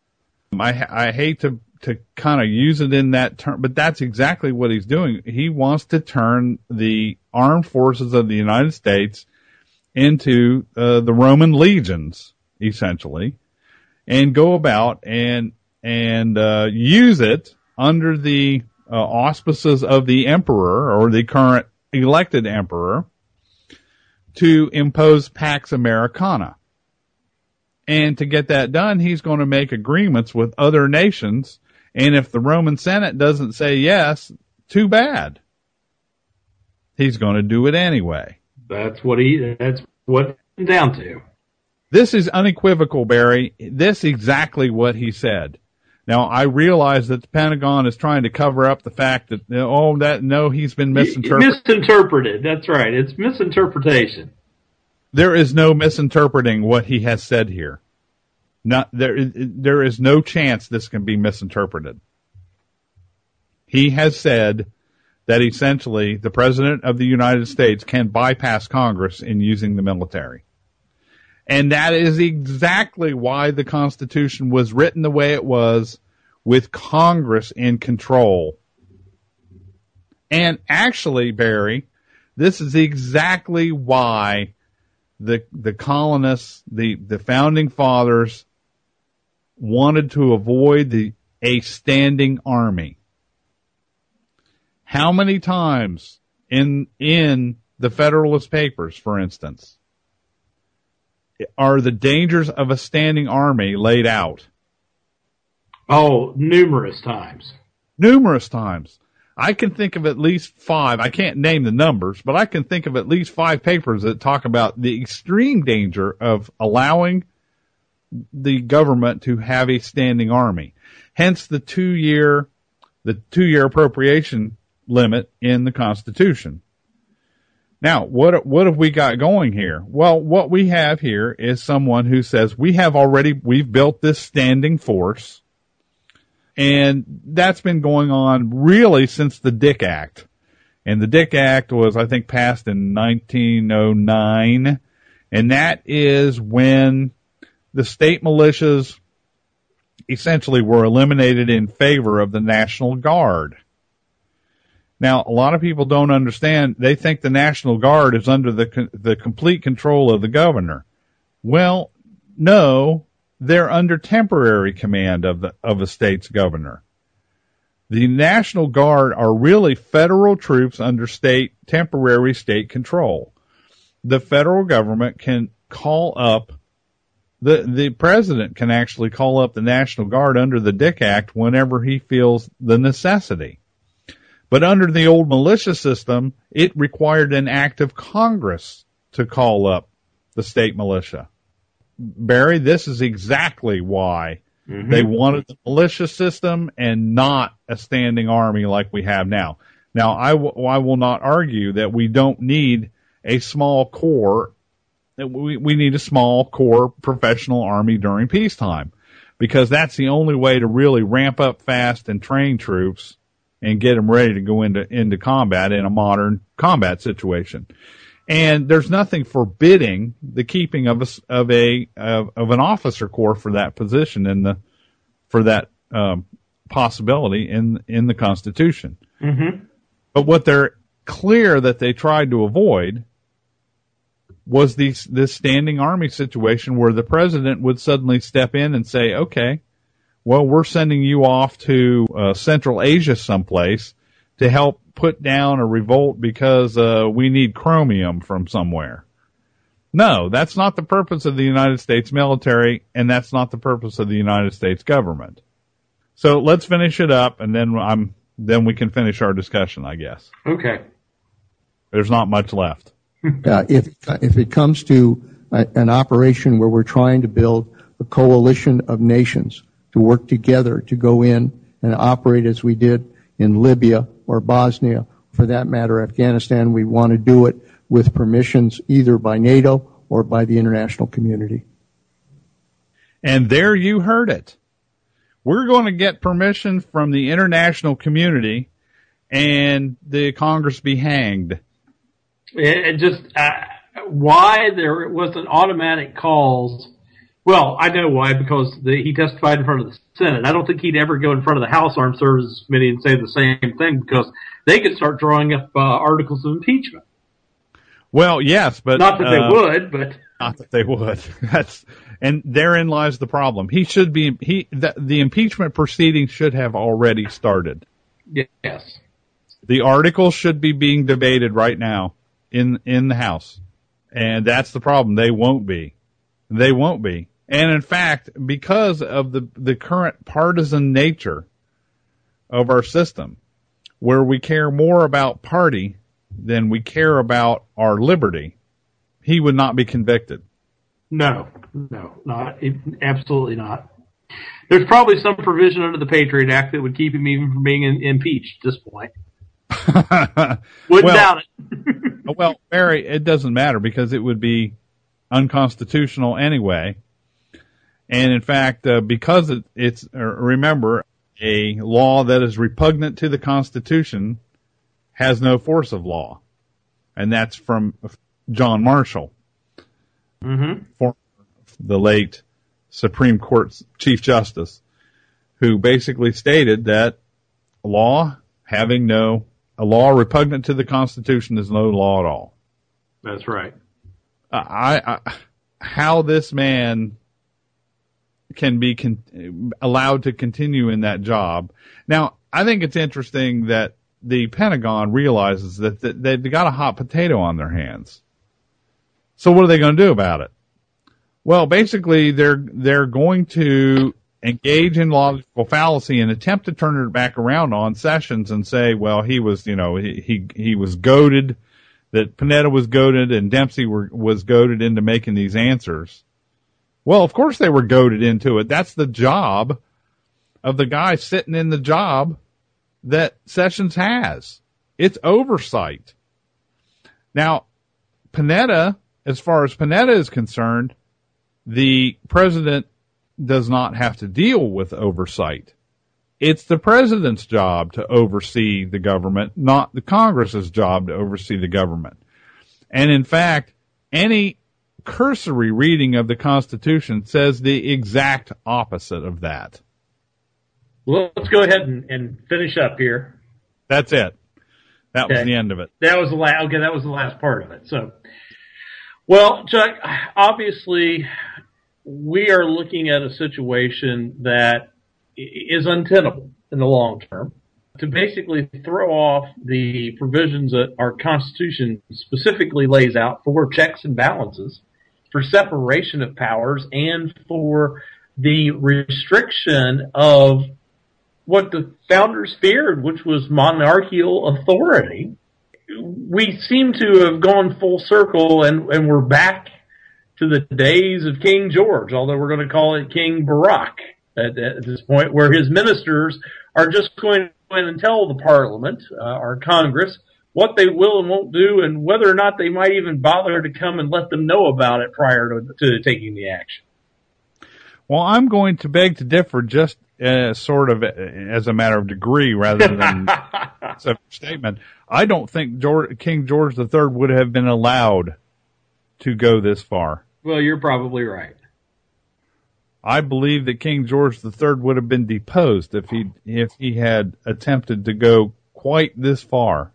Speaker 2: I hate to kind of use it in that term, but that's exactly what he's doing. He wants to turn the armed forces of the United States into the Roman legions, essentially, and go about and use it under the auspices of the emperor or the current elected emperor to impose Pax Americana. And to get that done, he's going to make agreements with other nations. And if the Roman Senate doesn't say yes, too bad. He's going to do it anyway.
Speaker 1: That's what it's down to.
Speaker 2: This is unequivocal, Barry. This is exactly what he said. Now, I realize that the Pentagon is trying to cover up the fact that, he's been misinterpreted.
Speaker 1: Misinterpreted. That's right. It's misinterpretation.
Speaker 2: There is no misinterpreting what he has said here. There is no chance this can be misinterpreted. He has said that essentially the President of the United States can bypass Congress in using the military. And that is exactly why the Constitution was written the way it was, with Congress in control. And actually, Barry, this is exactly why the colonists, the founding fathers, wanted to avoid a standing army. How many times in the Federalist Papers, for instance, are the dangers of a standing army laid out?
Speaker 1: Oh, numerous times.
Speaker 2: Numerous times. I can think of at least 5. I can't name the numbers, but I can think of at least 5 papers that talk about the extreme danger of allowing the government to have a standing army. Hence the 2-year appropriation limit in the Constitution. Now, what have we got going here? Well, what we have here is someone who says we've built this standing force, and that's been going on really since the Dick Act. And the Dick Act was, I think, passed in 1909, and that is when the state militias essentially were eliminated in favor of the National Guard. Now, a lot of people don't understand. They think the National Guard is under the complete control of the governor. Well, no, they're under temporary command of a state's governor. The National Guard are really federal troops under temporary state control. The federal government can call up, the president can actually call up the National Guard under the Dick Act whenever he feels the necessity. But under the old militia system, it required an act of Congress to call up the state militia. Barry, this is exactly why they wanted the militia system and not a standing army like we have now. Now, I will not argue that we don't need a small corps we need a small core professional army during peacetime, because that's the only way to really ramp up fast and train troops and get them ready to go into combat in a modern combat situation. And there's nothing forbidding the keeping of an officer corps for that position for that possibility in the Constitution.
Speaker 1: Mm-hmm.
Speaker 2: But what they're clear that they tried to avoid was this standing army situation where the president would suddenly step in and say, okay, well, we're sending you off to Central Asia someplace to help put down a revolt because we need chromium from somewhere. No, that's not the purpose of the United States military, and that's not the purpose of the United States government. So let's finish it up, and then we can finish our discussion, I guess.
Speaker 1: Okay.
Speaker 2: There's not much left.
Speaker 5: If it comes to an operation where we're trying to build a coalition of nations to work together to go in and operate as we did in Libya or Bosnia, for that matter, Afghanistan, we want to do it with permissions either by NATO or by the international community.
Speaker 2: And there you heard it. We're going to get permission from the international community, and the Congress be hanged.
Speaker 1: It just why there wasn't automatic calls. Well, I know why, because he testified in front of the Senate. I don't think he'd ever go in front of the House Armed Services Committee and say the same thing, because they could start drawing up articles of impeachment.
Speaker 2: Well, yes, but
Speaker 1: not that they would, but
Speaker 2: not that they would. And therein lies the problem. The impeachment proceedings should have already started.
Speaker 1: Yes.
Speaker 2: The articles should be being debated right now in the House. And that's the problem. They won't be. They won't be. And in fact, because of the current partisan nature of our system, where we care more about party than we care about our liberty, he would not be convicted.
Speaker 1: No, not absolutely not. There's probably some provision under the Patriot Act that would keep him even from being impeached at this point. Wouldn't doubt it.
Speaker 2: Well, Barry, it doesn't matter because it would be unconstitutional anyway. And in fact, because it's remember, a law that is repugnant to the Constitution has no force of law. And that's from John Marshall, the late Supreme Court Chief Justice, who basically stated that a law repugnant to the Constitution is no law at all.
Speaker 1: That's right.
Speaker 2: How this man can be allowed to continue in that job. Now, I think it's interesting that the Pentagon realizes that they've got a hot potato on their hands. So what are they going to do about it? Well, basically, they're going to engage in logical fallacy and attempt to turn it back around on Sessions and say, well, he was goaded, that Panetta was goaded and Dempsey was goaded into making these answers. Well, of course they were goaded into it. That's the job of the guy sitting in the job that Sessions has. It's oversight. Now, Panetta, as far as Panetta is concerned, the president does not have to deal with oversight. It's the president's job to oversee the government, not the Congress's job to oversee the government. And in fact, any cursory reading of the Constitution says the exact opposite of that.
Speaker 1: Well, let's go ahead and finish up here.
Speaker 2: That's it. That was the end of it.
Speaker 1: That was the last part of it. So, well, Chuck, obviously we are looking at a situation that is untenable in the long term. To basically throw off the provisions that our Constitution specifically lays out for checks and balances, for separation of powers, and for the restriction of what the founders feared, which was monarchical authority. We seem to have gone full circle and we're back to the days of King George, although we're going to call it King Barack at this point, where his ministers are just going to go in and tell the Parliament, our Congress, what they will and won't do, and whether or not they might even bother to come and let them know about it prior to taking the action.
Speaker 2: Well, I'm going to beg to differ just sort of as a matter of degree rather than a statement. I don't think King George III would have been allowed to go this far.
Speaker 1: Well, you're probably right.
Speaker 2: I believe that King George III would have been deposed if he had attempted to go quite this far.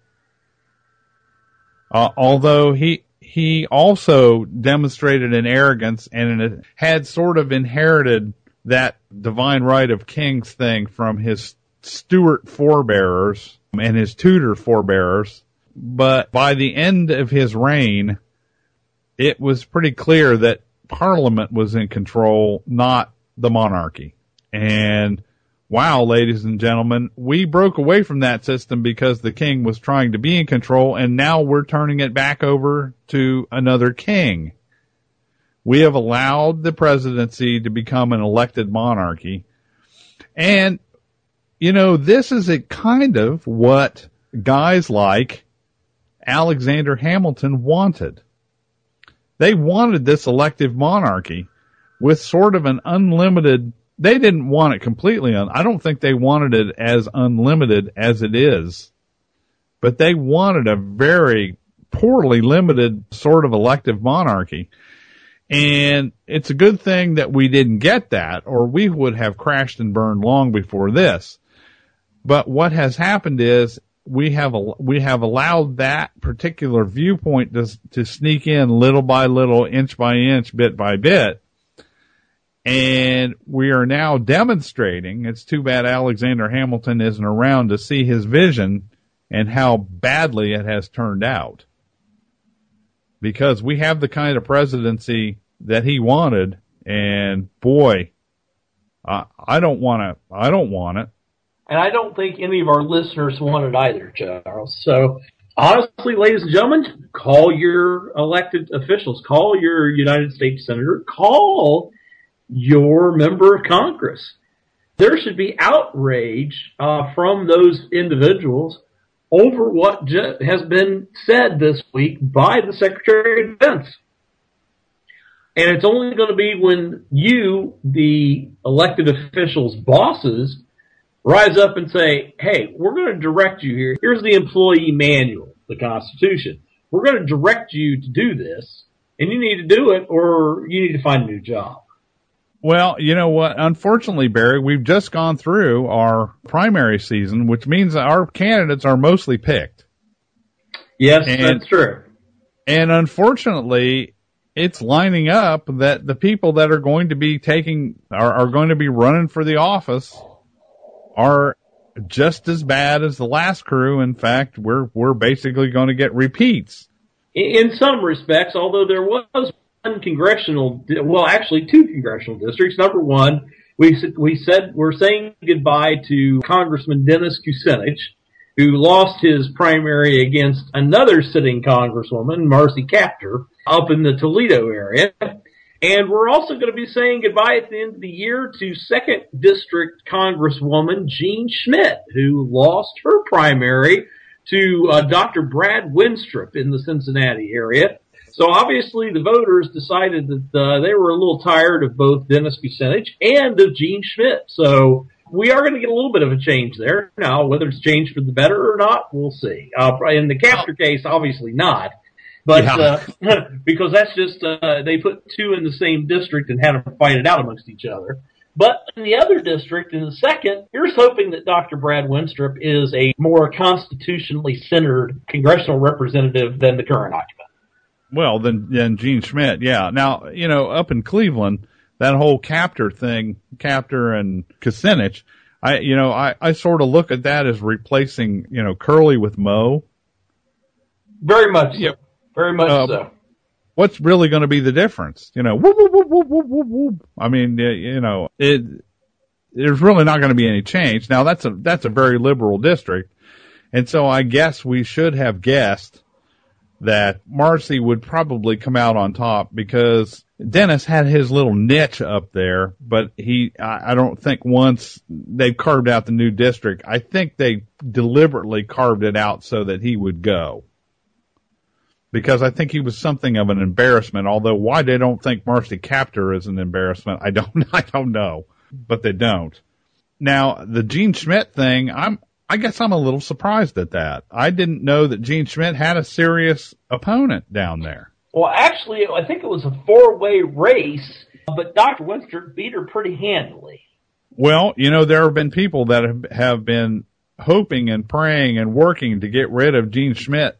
Speaker 2: Although he also demonstrated an arrogance and had sort of inherited that divine right of kings thing from his Stuart forebearers and his Tudor forebearers. But by the end of his reign, it was pretty clear that Parliament was in control, not the monarchy. And wow, ladies and gentlemen, we broke away from that system because the king was trying to be in control, and now we're turning it back over to another king. We have allowed the presidency to become an elected monarchy. And, you know, this is a kind of what guys like Alexander Hamilton wanted. They wanted this elective monarchy with sort of an unlimited, they didn't want it completely, I don't think they wanted it as unlimited as it is, but they wanted a very poorly limited sort of elective monarchy. And it's a good thing that we didn't get that, or we would have crashed and burned long before this. But what has happened is we have allowed that particular viewpoint to sneak in little by little, inch by inch, bit by bit. And we are now demonstrating, it's too bad Alexander Hamilton isn't around to see his vision and how badly it has turned out. Because we have the kind of presidency that he wanted, and boy, I don't want it.
Speaker 1: And I don't think any of our listeners want it either, Charles. So, honestly, ladies and gentlemen, call your elected officials, call your United States Senator, call your member of Congress. There should be outrage from those individuals over what has been said this week by the Secretary of Defense. And it's only going to be when you, the elected officials' bosses, rise up and say, hey, we're going to direct you here. Here's the employee manual, the Constitution. We're going to direct you to do this, and you need to do it or you need to find a new job.
Speaker 2: Well, you know what? Unfortunately, Barry, we've just gone through our primary season, which means that our candidates are mostly picked.
Speaker 1: Yes, that's true.
Speaker 2: And unfortunately, it's lining up that the people that are going to be are going to be running for the office are just as bad as the last crew. In fact, we're basically going to get repeats.
Speaker 1: In some respects, although there was two congressional districts. Number one, we're saying goodbye to Congressman Dennis Kucinich, who lost his primary against another sitting Congresswoman, Marcy Kaptur, up in the Toledo area. And we're also going to be saying goodbye at the end of the year to 2nd District Congresswoman Jean Schmidt, who lost her primary to Dr. Brad Winstrup in the Cincinnati area. So obviously the voters decided that they were a little tired of both Dennis Kucinich and of Jean Schmidt. So we are going to get a little bit of a change there. Now, whether it's changed for the better or not, we'll see. In the Kaptur case, obviously not. But because that's just they put two in the same district and had them fight it out amongst each other. But in the other district, in the 2nd, here's hoping that Dr. Brad Winstrup is a more constitutionally centered congressional representative than the current occupant.
Speaker 2: Well, then Jean Schmidt, yeah. Now, you know, up in Cleveland, that whole Kaptur thing, Kaptur and Kucinich, I sort of look at that as replacing, Curly with Moe.
Speaker 1: Very much so. Very much so.
Speaker 2: What's really going to be the difference? Whoop, whoop, whoop, whoop, whoop, whoop, whoop. I mean, there's really not going to be any change. Now, that's a very liberal district. And so I guess we should have guessed that Marcy would probably come out on top because Dennis had his little niche up there, but I don't think once they carved out the new district, I think they deliberately carved it out so that he would go. Because I think he was something of an embarrassment, although why they don't think Marcy Kaptur is an embarrassment, I don't know, but they don't. Now, the Gene Schmidt thing, I guess I'm a little surprised at that. I didn't know that Gene Schmidt had a serious opponent down there.
Speaker 1: Well, actually, I think it was a four-way race, but Dr. Winthrop beat her pretty handily.
Speaker 2: Well, there have been people that have been hoping and praying and working to get rid of Gene Schmidt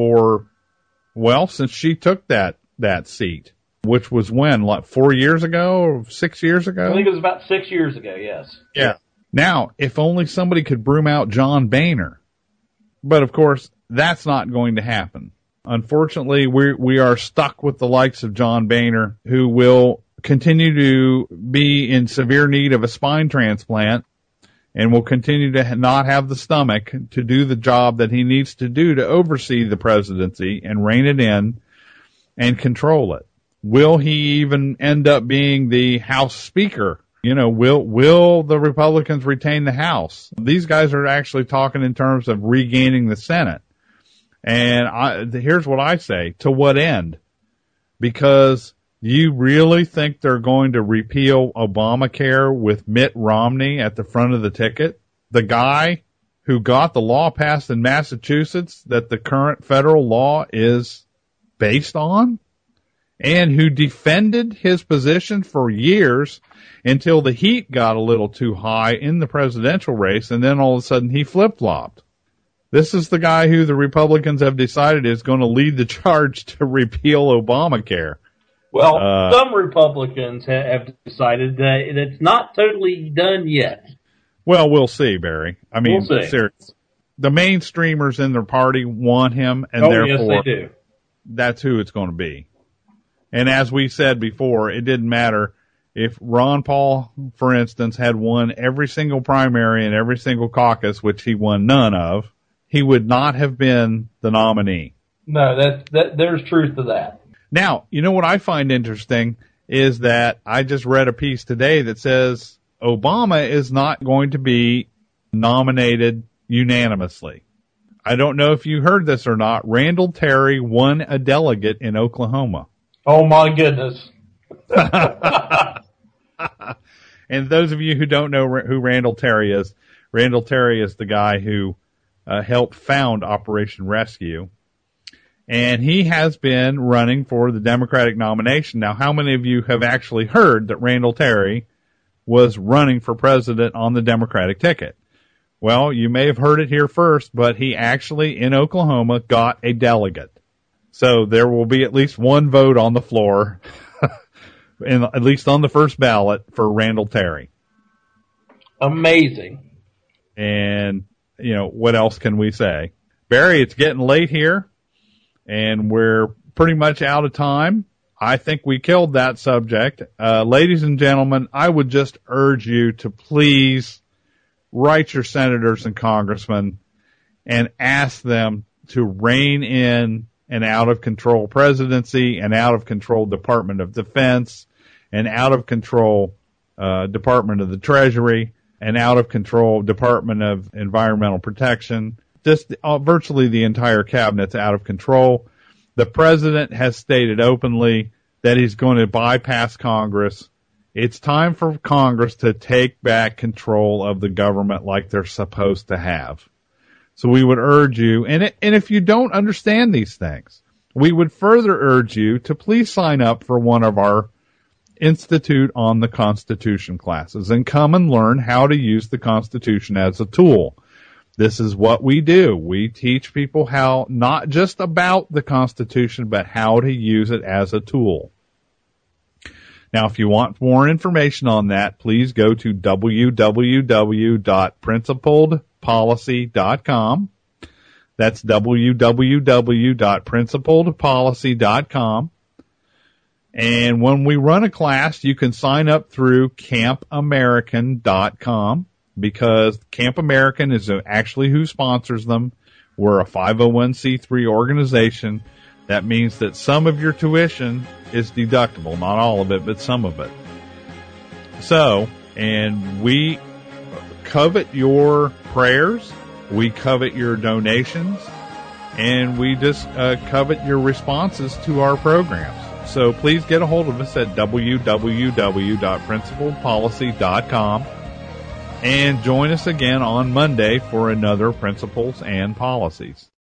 Speaker 2: since she took that seat, which was when, like 4 years ago or 6 years ago?
Speaker 1: I think it was about 6 years ago, yes.
Speaker 2: Yeah. Now, if only somebody could broom out John Boehner. But, of course, that's not going to happen. Unfortunately, we are stuck with the likes of John Boehner, who will continue to be in severe need of a spine transplant and will continue to not have the stomach to do the job that he needs to do to oversee the presidency and rein it in and control it. Will he even end up being the House Speaker? Will the Republicans retain the House? These guys are actually talking in terms of regaining the Senate. And here's what I say. To what end? Because you really think they're going to repeal Obamacare with Mitt Romney at the front of the ticket? The guy who got the law passed in Massachusetts that the current federal law is based on? And who defended his position for years until the heat got a little too high in the presidential race, and then all of a sudden he flip-flopped. This is the guy who the Republicans have decided is going to lead the charge to repeal Obamacare.
Speaker 1: Well, some Republicans have decided that it's not totally done yet.
Speaker 2: Well, we'll see, Barry. I mean,
Speaker 1: we'll see.
Speaker 2: Seriously. The mainstreamers in their party want him, and therefore
Speaker 1: yes, they do.
Speaker 2: That's who it's going to be. And as we said before, it didn't matter if Ron Paul, for instance, had won every single primary and every single caucus, which he won none of, he would not have been the nominee.
Speaker 1: No, there's truth to that.
Speaker 2: Now, what I find interesting is that I just read a piece today that says Obama is not going to be nominated unanimously. I don't know if you heard this or not. Randall Terry won a delegate in Oklahoma.
Speaker 1: Oh, my goodness.
Speaker 2: And those of you who don't know who Randall Terry is the guy who helped found Operation Rescue. And he has been running for the Democratic nomination. Now, how many of you have actually heard that Randall Terry was running for president on the Democratic ticket? Well, you may have heard it here first, but he actually, in Oklahoma, got a delegate. So there will be at least one vote on the floor, at least on the first ballot, for Randall Terry.
Speaker 1: Amazing.
Speaker 2: And, what else can we say? Barry, it's getting late here, and we're pretty much out of time. I think we killed that subject. Ladies and gentlemen, I would just urge you to please write your senators and congressmen and ask them to rein in an out-of-control presidency, an out-of-control Department of Defense, an out-of-control Department of the Treasury, an out-of-control Department of Environmental Protection. Just virtually the entire cabinet's out of control. The president has stated openly that he's going to bypass Congress. It's time for Congress to take back control of the government like they're supposed to have. So we would urge you, and if you don't understand these things, we would further urge you to please sign up for one of our Institute on the Constitution classes and come and learn how to use the Constitution as a tool. This is what we do. We teach people how, not just about the Constitution, but how to use it as a tool. Now, if you want more information on that, please go to www.principledpolicy.com. That's www.principledpolicy.com. And when we run a class, you can sign up through campamerican.com because Camp American is actually who sponsors them. We're a 501c3 organization That means that some of your tuition is deductible, not all of it, but some of it. So, and we covet your prayers, we covet your donations, and we just covet your responses to our programs. So please get a hold of us at www.principledpolicy.com and join us again on Monday for another Principles and Policies.